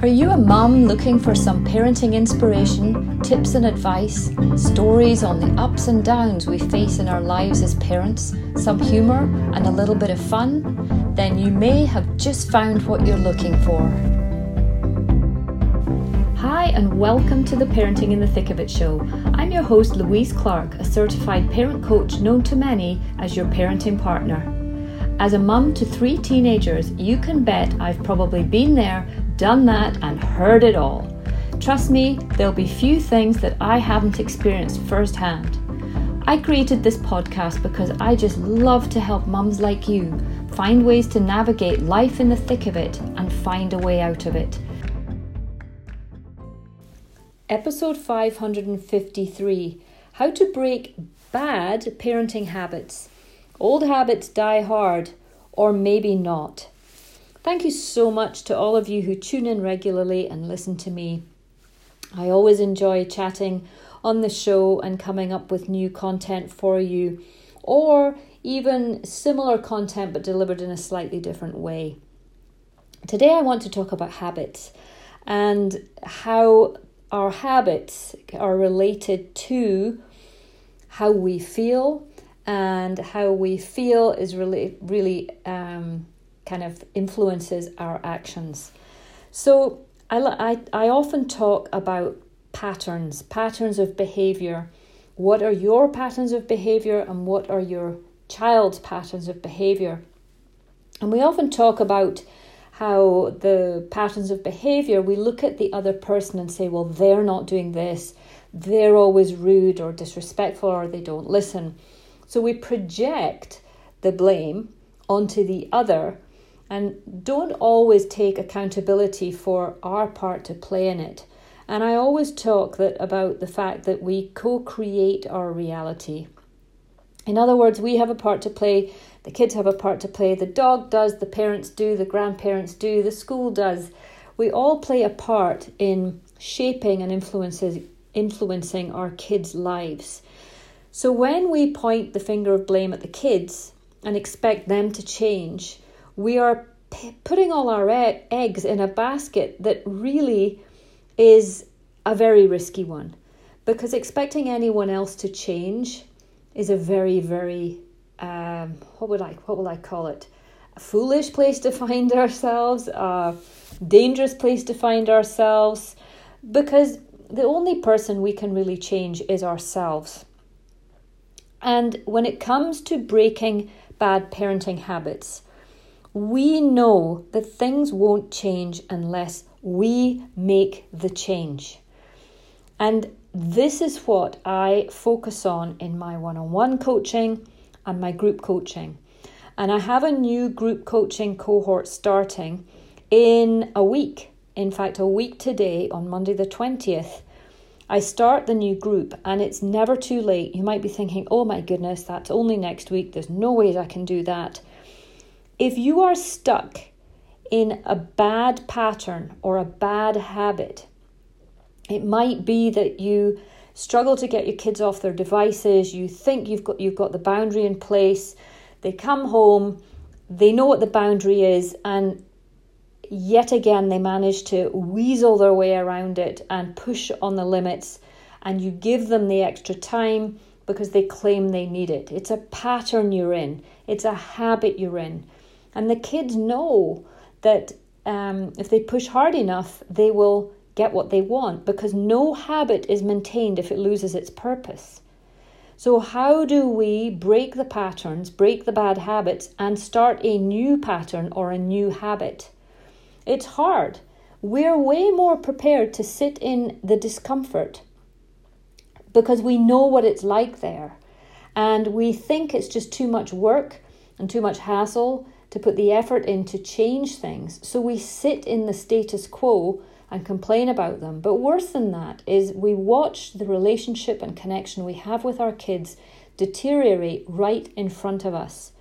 Are you a mum looking for some parenting inspiration, tips and advice, stories on the ups and downs we face in our lives as parents, some humour and a little bit of fun? Then you may have just found what you're looking for. Hi and welcome to the Parenting in the Thick of It show. I'm your host Louise Clark, a certified parent coach known to many as your parenting partner. As a mum to 3 teenagers, you can bet I've probably been there, done that and heard it all. Trust me, there'll be few things that I haven't experienced firsthand. I created this podcast because I just love to help mums like you find ways to navigate life in the thick of it and find a way out of it. Episode 553, How to Break Bad Parenting Habits. Old habits die hard, or maybe not. Thank you so much to all of you who tune in regularly and listen to me. I always enjoy chatting on the show and coming up with new content for you, or even similar content but delivered in a slightly different way. Today I want to talk about habits and how our habits are related to how we feel, and how we feel is really kind of influences our actions. So I often talk about patterns of behavior. What are your patterns of behavior and what are your child's patterns of behavior? And we often talk about how the patterns of behavior, we look at the other person and say, well, they're not doing this, they're always rude or disrespectful, or they don't listen. So we project the blame onto the other and don't always take accountability for our part to play in it. And I always talk about the fact that we co-create our reality. In other words, we have a part to play, the kids have a part to play, the dog does, the parents do, the grandparents do, the school does. We all play a part in shaping and influencing our kids' lives. So when we point the finger of blame at the kids and expect them to change, we are putting all our eggs in a basket that really is a very risky one, because expecting anyone else to change is a very, very, what will I call it? A foolish place to find ourselves, a dangerous place to find ourselves, because the only person we can really change is ourselves. And when it comes to breaking bad parenting habits, we know that things won't change unless we make the change. And this is what I focus on in my one-on-one coaching and my group coaching. And I have a new group coaching cohort starting in a week. In fact, a week today, on Monday the 20th, I start the new group, and it's never too late. You might be thinking, oh my goodness, that's only next week. There's no ways I can do that. If you are stuck in a bad pattern or a bad habit, it might be that you struggle to get your kids off their devices. You think you've got the boundary in place. They come home, they know what the boundary is, and yet again, they manage to weasel their way around it and push on the limits, and you give them the extra time because they claim they need it. It's a pattern you're in. It's a habit you're in. And the kids know that if they push hard enough, they will get what they want, because no habit is maintained if it loses its purpose. So how do we break the patterns, break the bad habits, and start a new pattern or a new habit? It's hard. We're way more prepared to sit in the discomfort because we know what it's like there. And we think it's just too much work and too much hassle to put the effort in to change things. So we sit in the status quo and complain about them. But worse than that is we watch the relationship and connection we have with our kids deteriorate right in front of us.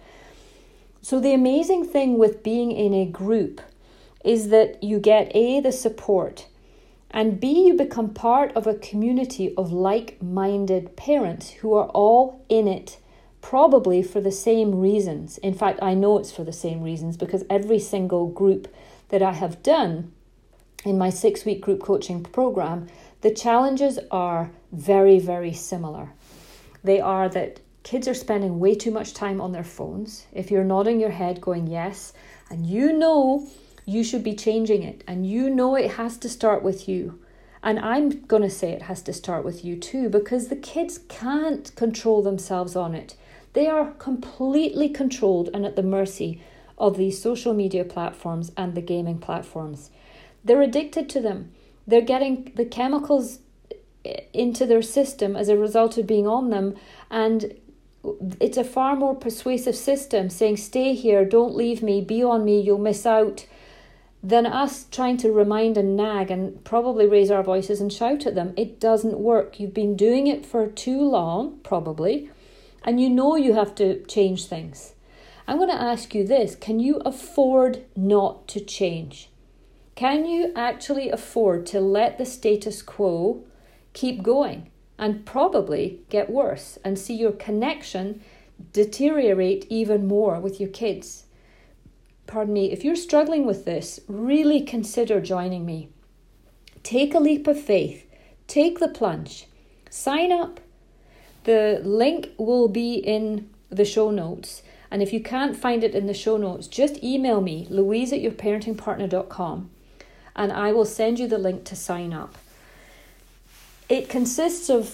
So the amazing thing with being in a group is that you get A, the support, and B, you become part of a community of like-minded parents who are all in it, probably for the same reasons. In fact, I know it's for the same reasons because every single group that I have done in my 6-week group coaching program, the challenges are very, very similar. They are that kids are spending way too much time on their phones. If you're nodding your head going yes, and you know you should be changing it, and you know it has to start with you. And I'm going to say it has to start with you too, because the kids can't control themselves on it. They are completely controlled and at the mercy of these social media platforms and the gaming platforms. They're addicted to them. They're getting the chemicals into their system as a result of being on them, and it's a far more persuasive system saying, stay here, don't leave me, be on me, you'll miss out, than us trying to remind and nag and probably raise our voices and shout at them. It doesn't work. You've been doing it for too long, probably, and you know you have to change things. I'm going to ask you this: can you afford not to change? Can you actually afford to let the status quo keep going and probably get worse and see your connection deteriorate even more with your kids? Pardon me, if you're struggling with this, really consider joining me. Take a leap of faith. Take the plunge. Sign up. The link will be in the show notes. And if you can't find it in the show notes, just email me, louise@yourparentingpartner.com, and I will send you the link to sign up. It consists of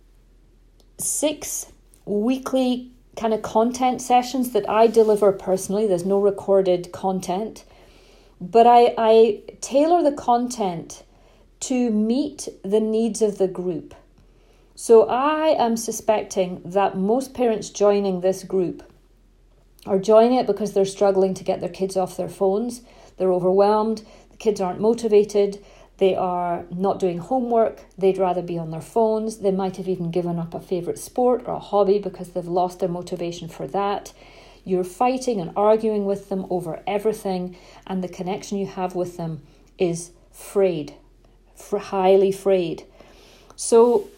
6 weekly kind of content sessions that I deliver personally. There's no recorded content, but I tailor the content to meet the needs of the group. So I am suspecting that most parents joining this group are joining it because they're struggling to get their kids off their phones. They're overwhelmed. The kids aren't motivated. They are not doing homework. They'd rather be on their phones. They might have even given up a favourite sport or a hobby because they've lost their motivation for that. You're fighting and arguing with them over everything, and the connection you have with them is frayed, highly frayed. So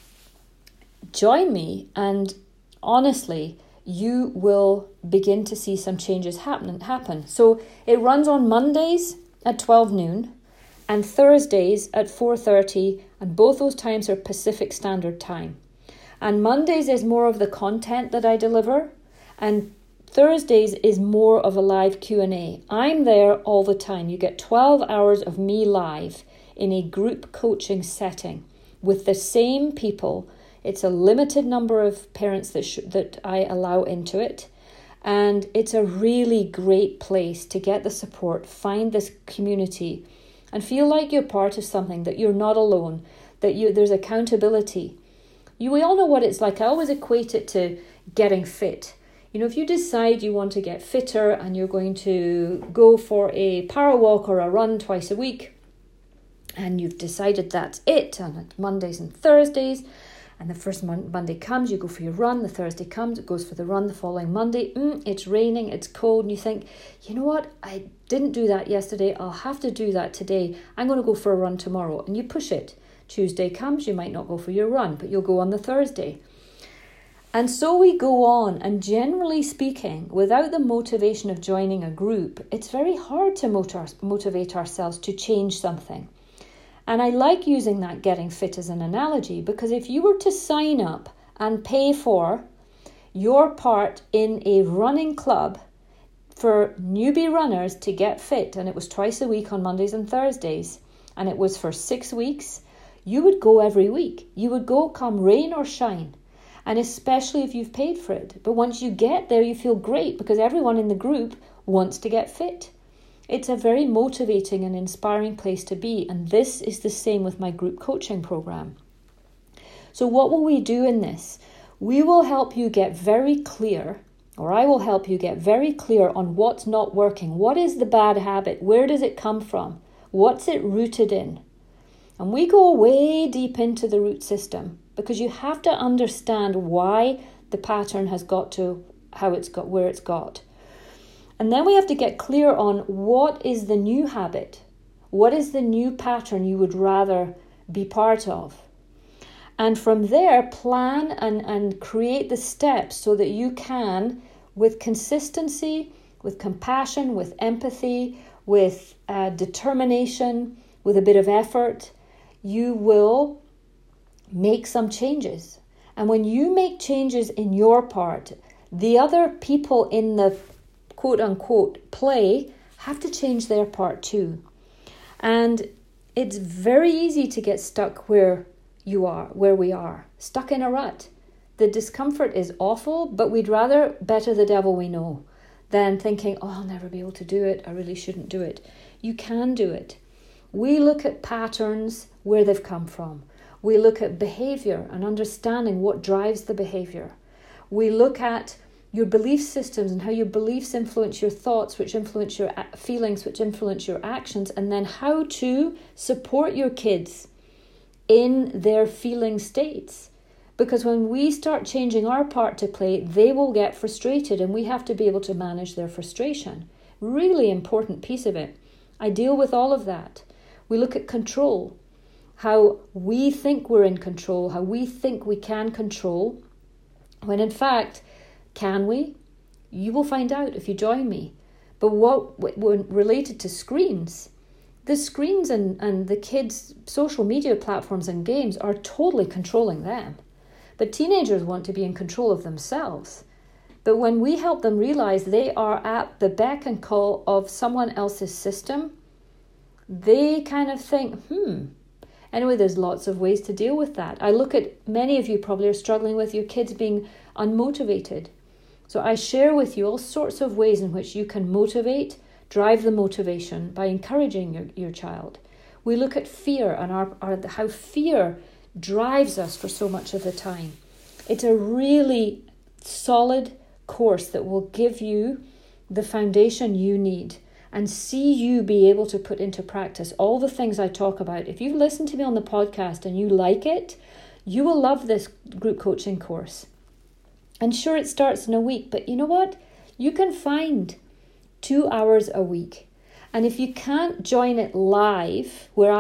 join me, and honestly, you will begin to see some changes happen. So it runs on Mondays at 12 noon and Thursdays at 4:30, and both those times are Pacific Standard Time. And Mondays is more of the content that I deliver, and Thursdays is more of a live Q&A. I'm there all the time. You get 12 hours of me live in a group coaching setting with the same people. It's a limited number of parents that I allow into it. And it's a really great place to get the support, find this community, and feel like you're part of something, that you're not alone, that there's accountability. We all know what it's like. I always equate it to getting fit. You know, if you decide you want to get fitter and you're going to go for a power walk or a run twice a week, and you've decided that's it, and it's Mondays and Thursdays, and the first Monday comes, you go for your run, the Thursday comes, it goes for the run, the following Monday, it's raining, it's cold, and you think, you know what, I didn't do that yesterday, I'll have to do that today, I'm going to go for a run tomorrow, and you push it. Tuesday comes, you might not go for your run, but you'll go on the Thursday. And so we go on, and generally speaking, without the motivation of joining a group, it's very hard to motivate ourselves to change something. And I like using that getting fit as an analogy, because if you were to sign up and pay for your part in a running club for newbie runners to get fit, and it was twice a week on Mondays and Thursdays, and it was for 6 weeks, you would go every week. You would go come rain or shine, and especially if you've paid for it. But once you get there, you feel great because everyone in the group wants to get fit. It's a very motivating and inspiring place to be, and this is the same with my group coaching program. So what will we do in this? We will help you get very clear, or I will help you get very clear on what's not working. What is the bad habit? Where does it come from? What's it rooted in? And we go way deep into the root system, because you have to understand why the pattern has got to how it's got where it's got. And then we have to get clear on what is the new habit. What is the new pattern you would rather be part of? And from there, plan and create the steps so that you can, with consistency, with compassion, with empathy, with determination, with a bit of effort, you will make some changes. And when you make changes in your part, the other people in the quote-unquote play have to change their part too. And it's very easy to get stuck where we are, stuck in a rut. The discomfort is awful, but we'd rather better the devil we know than thinking, oh, I'll never be able to do it. I really shouldn't do it. You can do it. We look at patterns, where they've come from. We look at behavior and understanding what drives the behavior. We look at your belief systems and how your beliefs influence your thoughts, which influence your feelings, which influence your actions, and then how to support your kids in their feeling states. Because when we start changing our part to play, they will get frustrated and we have to be able to manage their frustration. Really important piece of it. I deal with all of that. We look at control, how we think we're in control, how we think we can control, when in fact, can we? You will find out if you join me. But when related to screens, the screens and the kids' social media platforms and games are totally controlling them. But teenagers want to be in control of themselves. But when we help them realize they are at the beck and call of someone else's system, they kind of think, Anyway, there's lots of ways to deal with that. I look at, many of you probably are struggling with your kids being unmotivated. So I share with you all sorts of ways in which you can motivate, drive the motivation by encouraging your child. We look at fear and how fear drives us for so much of the time. It's a really solid course that will give you the foundation you need and see you be able to put into practice all the things I talk about. If you've listened to me on the podcast and you like it, you will love this group coaching course. And sure, it starts in a week, but you know what? You can find 2 hours a week. And if you can't join it live, where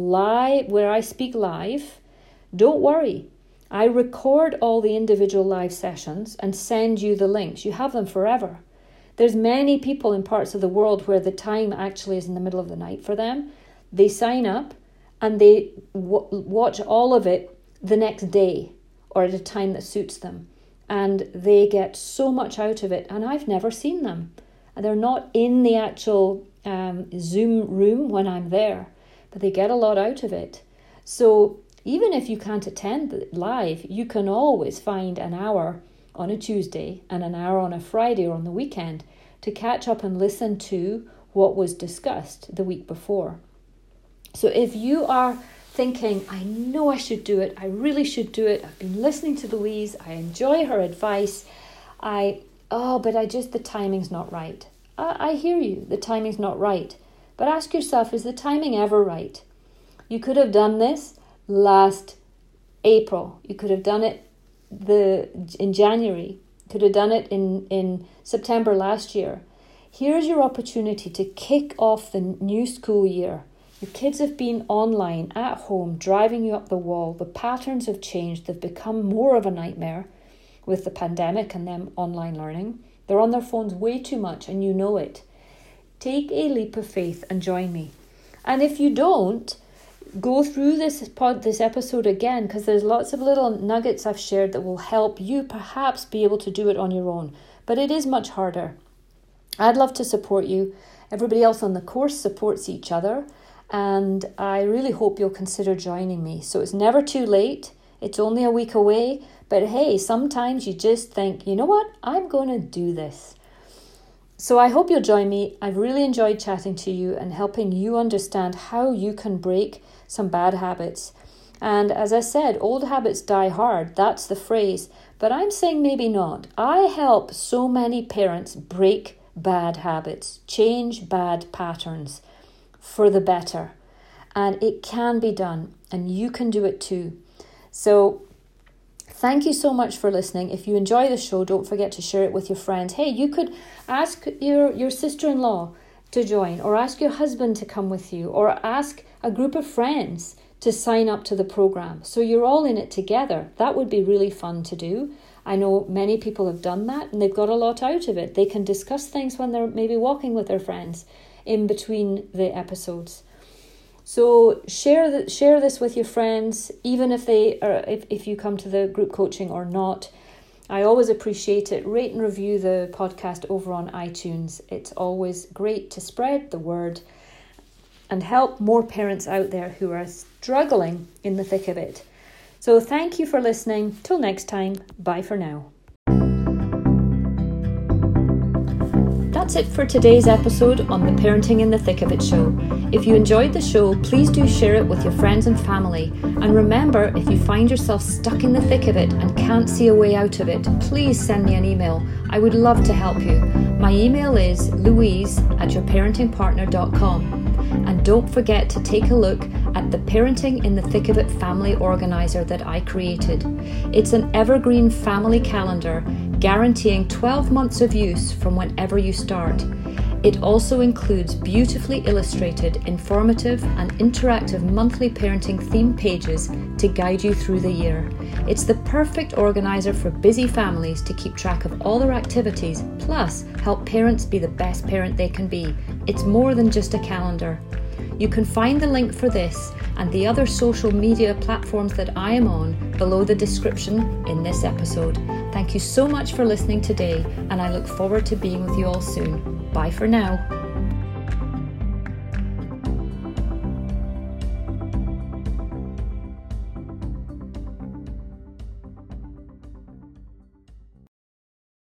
I speak live, don't worry. I record all the individual live sessions and send you the links. You have them forever. There's many people in parts of the world where the time actually is in the middle of the night for them. They sign up and they watch all of it the next day or at a time that suits them. And they get so much out of it. And I've never seen them. And they're not in the actual Zoom room when I'm there, but they get a lot out of it. So even if you can't attend live, you can always find an hour on a Tuesday and an hour on a Friday or on the weekend to catch up and listen to what was discussed the week before. So if you are thinking, I know I should do it, I really should do it, I've been listening to Louise, I enjoy her advice, but the timing's not right. I hear you, the timing's not right. But ask yourself, is the timing ever right? You could have done this last April. You could have done it in January. You could have done it in September last year. Here's your opportunity to kick off the new school year. Your kids have been online, at home, driving you up the wall. The patterns have changed. They've become more of a nightmare with the pandemic and them online learning. They're on their phones way too much and you know it. Take a leap of faith and join me. And if you don't, go through this episode again, because there's lots of little nuggets I've shared that will help you perhaps be able to do it on your own. But it is much harder. I'd love to support you. Everybody else on the course supports each other. And I really hope you'll consider joining me. So it's never too late. It's only a week away. But hey, sometimes you just think, you know what? I'm going to do this. So I hope you'll join me. I've really enjoyed chatting to you and helping you understand how you can break some bad habits. And as I said, old habits die hard. That's the phrase. But I'm saying maybe not. I help so many parents break bad habits, change bad patterns for the better. And it can be done. And you can do it too. So thank you so much for listening. If you enjoy the show, don't forget to share it with your friends. Hey, you could ask your sister-in-law to join, or ask your husband to come with you, or ask a group of friends to sign up to the program. So you're all in it together. That would be really fun to do. I know many people have done that and they've got a lot out of it. They can discuss things when they're maybe walking with their friends in between the episodes. So share this with your friends, even if you come to the group coaching or not. I always appreciate it. Rate and review the podcast over on iTunes. It's always great to spread the word and help more parents out there who are struggling in the thick of it. So thank you for listening. Till next time, bye for now. That's it for today's episode on the Parenting in the Thick of It show. If you enjoyed the show, please do share it with your friends and family. And remember, if you find yourself stuck in the thick of it and can't see a way out of it, please send me an email. I would love to help you. My email is louise@yourparentingpartner.com. And don't forget to take a look at the Parenting in the Thick of It family organizer that I created. It's an evergreen family calendar guaranteeing 12 months of use from whenever you start. It also includes beautifully illustrated, informative and interactive monthly parenting theme pages to guide you through the year. It's the perfect organizer for busy families to keep track of all their activities, plus help parents be the best parent they can be. It's more than just a calendar. You can find the link for this and the other social media platforms that I am on below the description in this episode. Thank you so much for listening today, and I look forward to being with you all soon. Bye for now.